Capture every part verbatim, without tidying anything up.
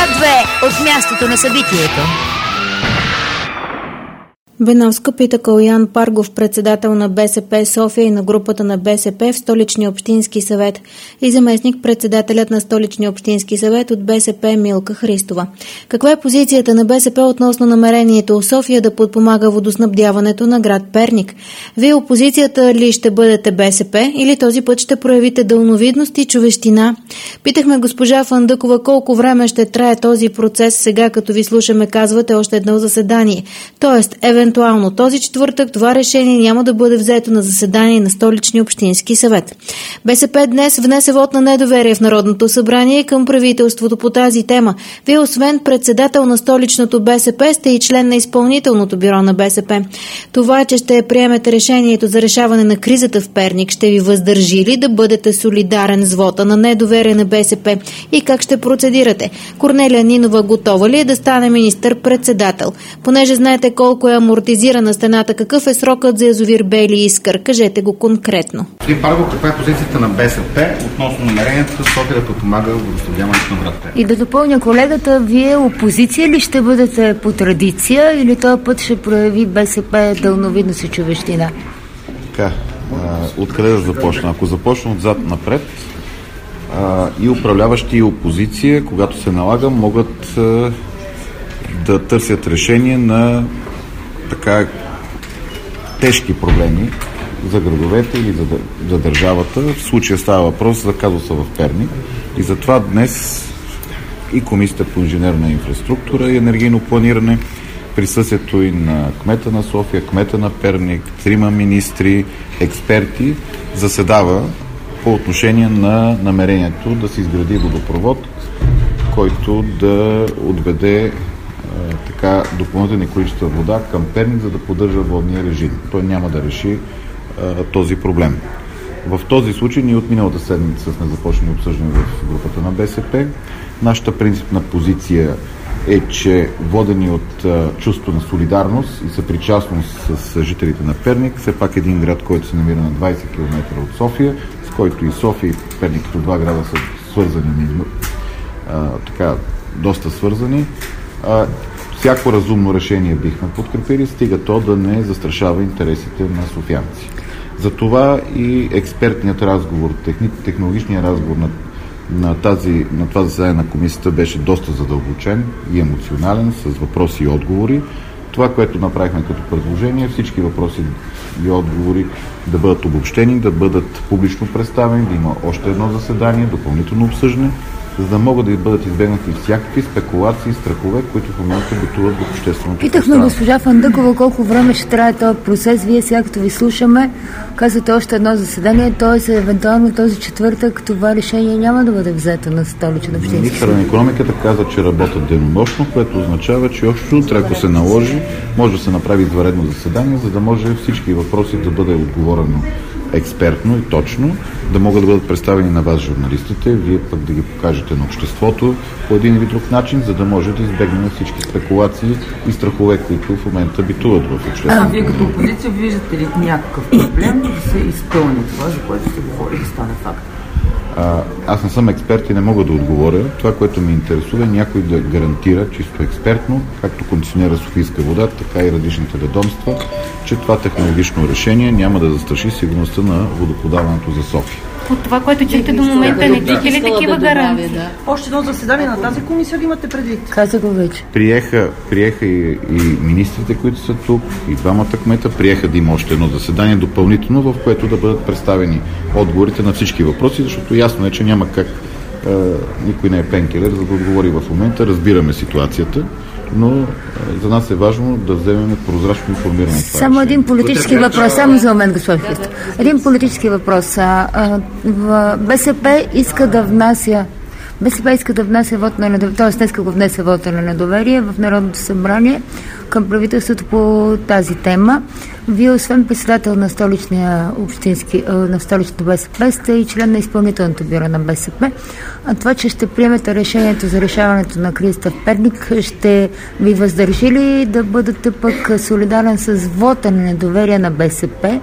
на две от мястото на събитието. Беновска пита Калоян Паргов, председател на БСП София и на групата на БСП в Столичния общински съвет, и заместник председателят на Столичния общински съвет от БСП Милка Христова. Каква е позицията на БСП относно намерението София да подпомага водоснабдяването на град Перник? Вие опозицията ли ще бъдете БСП или този път ще проявите дълновидност и човещина? Питахме госпожа Фандъкова колко време ще трае този процес. Сега, като ви слушаме, казвате още едно заседание. Тоест, евентуално този четвъртък това решение няма да бъде взето на заседание на Столичния общински съвет. БСП днес внесе вод на недоверие в Народното събрание към правителството по тази тема. Вие, освен председател на Столичното БСП, сте и член на изпълнителното бюро на БСП. Това, че ще приемете решението за решаване на кризата в Перник, ще ви въздържи ли да бъдете солидарен с вота на недоверие на БСП и как ще процедирате? Корнелия Нинова готова ли е да стане министър-председател? Понеже знаете колко е амортизирана стената, какъв е срокът за язовир Бели Искър? Кажете го конкретно. Господин Паргов, каква е позицията на БСП относно намерението София да подпомага водоснабдяването на град Перник? И да допълня колегата, вие опозиция ли ще бъдете по традиция или този път ще прояви БСП дълновидност и човещина? Така, откъде да започна? Ако започна отзад напред, а, и управляващи и опозиция, когато се налага, могат а, да търсят решение на така тежки проблеми за градовете или за, за държавата. В случая става въпрос за казуса в Перник. И затова днес и Комисията по инженерна инфраструктура и енергийно планиране, присъствието и на кмета на София, кмета на Перник, трима министри, експерти, заседава по отношение на намерението да се изгради водопровод, който да отведе така допълнителни количества вода към Перник, за да поддържа водния режим. Той няма да реши а, този проблем. В този случай ние от миналата седмица сме започнали обсъждане в групата на БСП. Нашата принципна позиция е, че водени от а, чувство на солидарност и съпричастност с, с жителите на Перник, все пак един град, който се намира на двайсет километра от София, с който и София и Перник като два града са свързани, а, така, доста свързани. А, всяко разумно решение бихме подкрепили, стига то да не застрашава интересите на софиянци. Затова и експертният разговор, техни, технологичният разговор на, на, тази, на това заседание на комисията беше доста задълбочен и емоционален, с въпроси и отговори. Това, което направихме като предложение, всички въпроси и отговори да бъдат обобщени, да бъдат публично представени, да има още едно заседание, допълнително обсъждане, за да могат да бъдат избегнати всякакви спекулации и страхове, които в момента битуват в общественото Питахме пространство. госпожа Фандъкова колко време ще трае този процес. Вие сега, като ви слушаме, казвате още едно заседание, т.е. евентуално този четвъртък това решение няма да бъде взето на Столичен общински. Министърът на икономиката каза, че работят денонощно, което означава, че още утре, ако се наложи, може да се направи извънредно заседание, за да може всички въпроси да бъде отговорено експертно и точно, да могат да бъдат представени на вас, журналистите, вие пък да ги покажете на обществото по един или друг начин, за да може да избегнем всички спекулации и страхове, които в момента битуват в обществото. А вие като опозиция виждате ли някакъв проблем да се изпълни това, за което се говори, да стане факт? А, аз не съм експерт и не мога да отговоря. Това, което ми интересува, е някой да гарантира чисто експертно, както концесионера Софийска вода, така и различните ведомства, че това технологично решение няма да застраши сигурността на водоподаването за София. От това, което чухте до момента, не чухте ли такива гаранции? Да. Още едно заседание на тази комисия ли имате предвид? Каза го вече. Приеха, приеха и, и министрите, които са тук, и двамата кмета, приеха да има още едно заседание допълнително, в което да бъдат представени отговорите на всички въпроси, защото ясно е, че няма как е, никой не е пенкелер, за да отговори в момента. Разбираме ситуацията, но е, за нас е важно да вземем прозрачно информиране. Само един политически въпрос, само за момент, господин Христо. Един политически въпрос. А, а, в БСП иска да внася БСП иска да внася вот на недоверие, т.е. днес го внесе вота на недоверие в Народното събрание към правителството по тази тема. Вие, освен председател на столичния общински, на столичното БСП, сте и член на изпълнителното бюро на БСП. А това, че ще приемете решението за решаването на кризата в Перник, ще ви въздържи ли да бъдете пък солидарен с вота на недоверие на БСП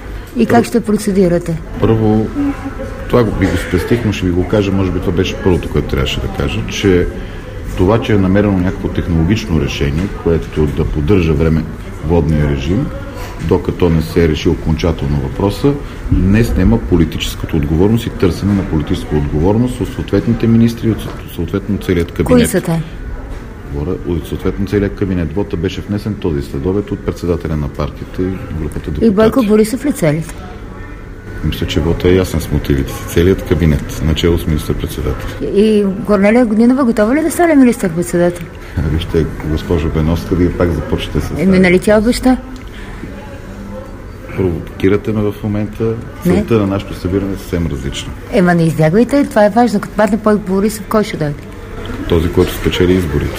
и как ще процедирате? Първо, това ви го спестих, но ще ви го кажа, може би това беше първото, което трябваше да кажа, че Това, че е намерено някакво технологично решение, което да поддържа време водния режим, докато не се реши окончателно въпроса, не снема политическата отговорност и търсене на политическа отговорност от съответните министри и от съответно целият кабинет. Кои са те? От съответно целият кабинет. Вота беше внесен този следобед от председателя на партията и групата депутати. И Бойко Борисов ли целите? Мисля, че вота е ясен с мотивите си. Целият кабинет, начало с министър-председател. И Корнелия Гунинова готова ли да стане министър-председател? Вижте, госпожо Беновска, вие пак започнете с... Еми, нали тя обеща? Провокирате ме в момента. Целта на нашето събиране е съвсем различна. Ема не избягвайте, това е важно. Като падне Бойко Борисов, кой ще дойде? Този, който спечели изборите.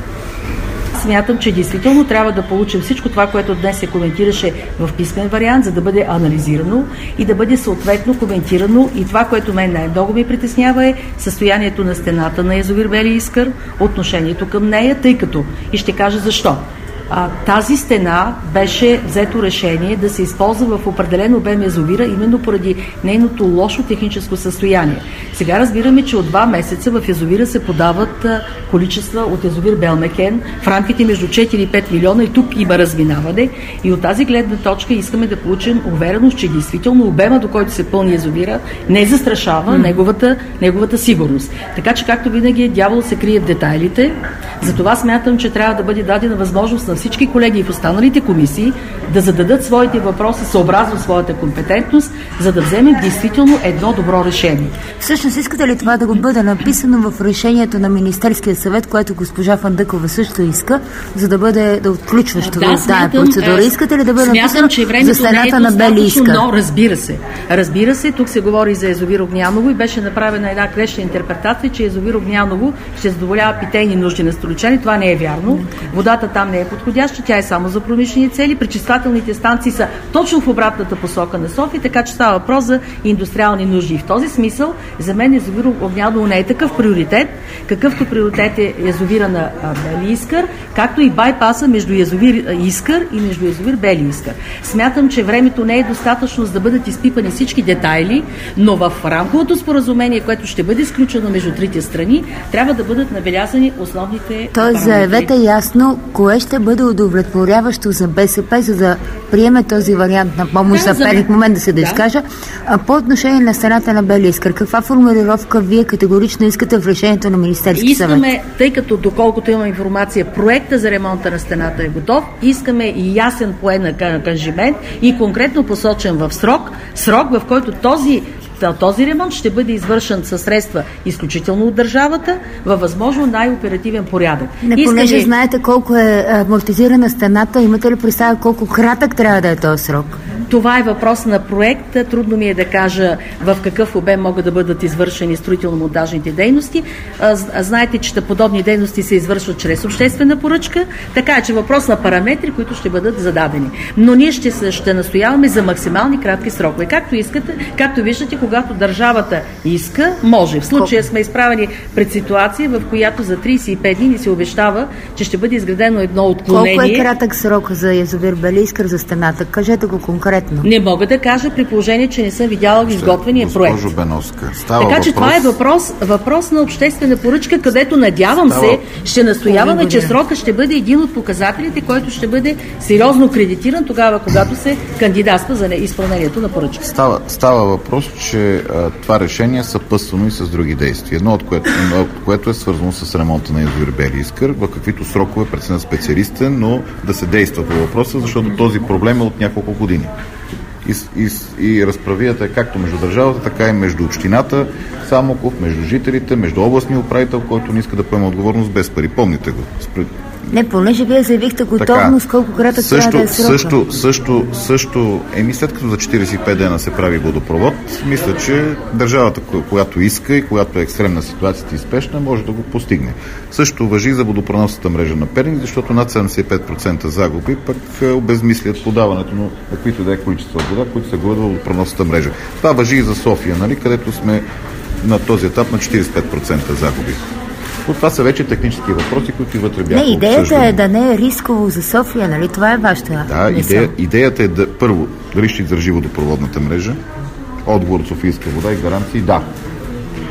Смятам, че действително трябва да получим всичко това, което днес се коментираше в писмен вариант, за да бъде анализирано и да бъде съответно коментирано. И това, което мен най-много ми притеснява, е състоянието на стената на язовир Бели Искър, отношението към нея, тъй като, и ще кажа защо. А, тази стена беше взето решение да се използва в определен обем язовира, именно поради нейното лошо техническо състояние. Сега разбираме, че от два месеца в язовира се подават а, количества от язовир Белмекен в рамките между четири и пет милиона, и тук има разминаване. И от тази гледна точка искаме да получим увереност, че действително обема, до който се пълни язовира, не застрашава mm. неговата, неговата сигурност. Така че, както винаги, дявол се крие в детайлите. Затова смятам, че трябва да бъде дадена възможност на всички колеги в останалите комисии да зададат своите въпроси съобразно своята компетентност, за да вземем действително едно добро решение. Всъщност, искате ли това да го бъде написано в решението на Министерския съвет, което госпожа Фандъкова също иска, за да бъде да отключващо да, в тази процедура? Искате ли да бъде смятам, написано за стената на Бели Искър? Но разбира се. Разбира се, тук се говори за язовир Огняново и беше направена една грешна интерпретация, че язовир Огняново ще задоволява питейни нужди на столичани. Това не е вярно. Водата там не е подходяща, тя е само за промишлени цели. Пречиствателните станции са точно в обратната посока на София, така че става въпрос за индустриални нужди. И в този смисъл, за мен язовир Огняново не е такъв приоритет, какъвто приоритет е язовира на Бели Искър, както и байпаса между язовир Искър и между язовир Бели Искър. Смятам, че времето не е достатъчно, за да бъдат изпипани всички детайли, но в рамковото споразумение, което ще бъде изключено между трите страни, трябва да бъдат набелязани основните. Тоест, заявете ясно кое ще бъде удовлетворяващо за БСП, за да приеме този вариант на помощ да, за пелик момент да се да изкажа. А по отношение на стената на Бели Искър, каква формулировка вие категорично искате в решението на Министерския съвет? Искаме, тъй като доколкото имам информация, проекта за ремонта на стената е готов, искаме и ясен поен ангажимент и конкретно посочен в срок, срок в който този Този ремонт ще бъде извършен със средства изключително от държавата във възможно най-оперативен порядък. Не, понеже ли... знаете колко е амортизирана стената, имате ли представа колко кратък трябва да е този срок? Това е въпрос на проект. Трудно ми е да кажа в какъв обем могат да бъдат извършени строително-монтажните дейности. Знаете, че подобни дейности се извършват чрез обществена поръчка, така е, че въпрос на параметри, които ще бъдат зададени. Но ние ще, ще настояваме за максимални кратки срокове. Както искате, както виждате, когато държавата иска, може. В случая сме изправени пред ситуация, в която за трийсет и пет дни ни се обещава, че ще бъде изградено едно отклонение. Колко е кратък срок за язовир Бели Искър за стената? Кажете го конкретно. Не мога да кажа, при положение, че не съм видяла изготвения проект. Госпожо Беновска, става така че въпрос... това е въпрос, въпрос на обществена поръчка, където надявам става... се, ще настояваме, че срока ще бъде един от показателите, който ще бъде сериозно кредитиран тогава, когато се кандидатства за изпълнението на поръчка. Става, става въпрос, че а, това решение е съпътствано и с други действия. Едно от което, едно от което е свързано с ремонта на язовир Бели Искър, в каквито срокове преценя специалистите, но да се действа по въпроса, защото този проблем е от няколко години. И, и, и разправията е както между държавата, така и между общината Самоков, между жителите, между областния управител, който не иска да поема отговорност без пари. Помните го. Не, понеже вие заявихте готовност, така, колко кратък трябва да е срока. Също, също, също, еми след като за четирийсет и пет дена се прави водопровод, мисля, че държавата, която иска и която е екстремна ситуацията и спешна, може да го постигне. Също важи за водопреносната мрежа на Перник, защото над седемдесет и пет процента загуби пък обезмислят подаването на каквито да е количества вода, които се губят в водопреносната мрежа. Това важи и за София, нали, където сме на този етап на четирийсет и пет процента загуби. Но това са вече технически въпроси, които и вътре бяха Не, идеята обсъждани. е да не е рисково за София, нали? Това е вашата Да, идея, идеята е да, първо, дали ще издържи водопроводната мрежа, отговор от Софийска вода и гаранции да.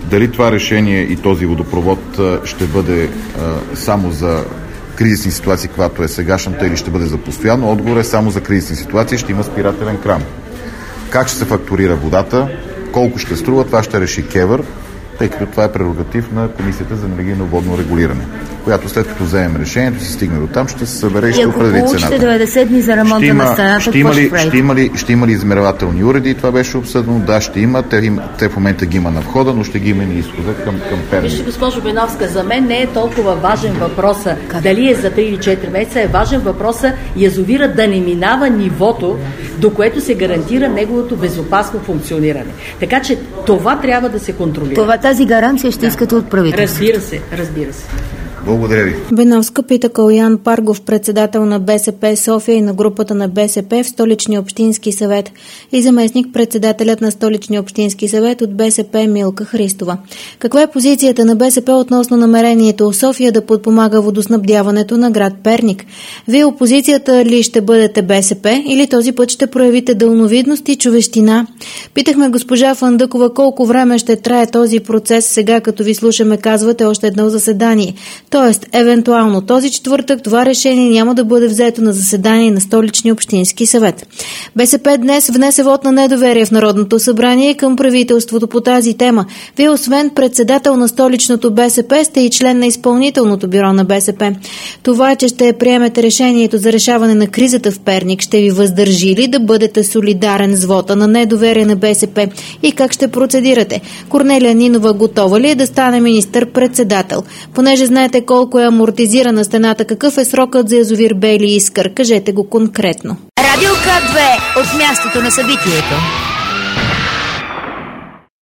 Дали това решение и този водопровод ще бъде а, само за кризисни ситуации, когато е сегашната, или ще бъде за постоянно, отговор е само за кризисни ситуации, ще има спирателен кран. Как ще се фактурира водата, колко ще струва, това ще реши КЕВР, тъй като това е прерогатив на Комисията за енергийно водно регулиране, която след като вземем решението, се стигне до там, ще се събере и ще определи цената. И ако получите деветдесет дни за ремонта на стената, ще има, ли, ще, има ли, ще има ли измервателни уреди? Това беше обсъдено. Да, ще има. Те, те в момента ги има на входа, но ще ги има и на изхода към, към Перник. Вижте, госпожо Беновска, за мен не е толкова важен въпроса дали е за три или четири месеца, е важен въпроса язовира да не минава нивото, до което се гарантира неговото безопасно функциониране. Така че това трябва да се контролира. Това, тази гаранция ще да. искате от правителството. Разбира се, разбира се. Благодаря ви. Беновска пита Калоян Паргов, председател на БСП София и на групата на БСП в Столичния общински съвет, и заместник председателят на Столичния общински съвет от БСП Милка Христова. Каква е позицията на БСП относно намерението София да подпомага водоснабдяването на град Перник? Вие опозицията ли ще бъдете БСП или този път ще проявите дълновидност и човещина? Питахме госпожа Фандъкова колко време ще трае този процес. Сега, като ви слушаме, казвате още едно заседание. Тоест, евентуално този четвъртък това решение няма да бъде взето на заседание на Столичния общински съвет. БСП днес внесе вод на недоверие в Народното събрание към правителството по тази тема. Вие, освен председател на Столичното БСП, сте и член на изпълнителното бюро на БСП. Това, че ще приемете решението за решаване на кризата в Перник, ще ви въздържи ли да бъдете солидарен с вота на недоверие на БСП и как ще процедирате? Корнелия Нинова готова ли е да стане министър-председател? Понеже знаете колко е амортизирана стената, какъв е срокът за язовир Бели Искър? Кажете го конкретно. Радио К две от мястото на събитието.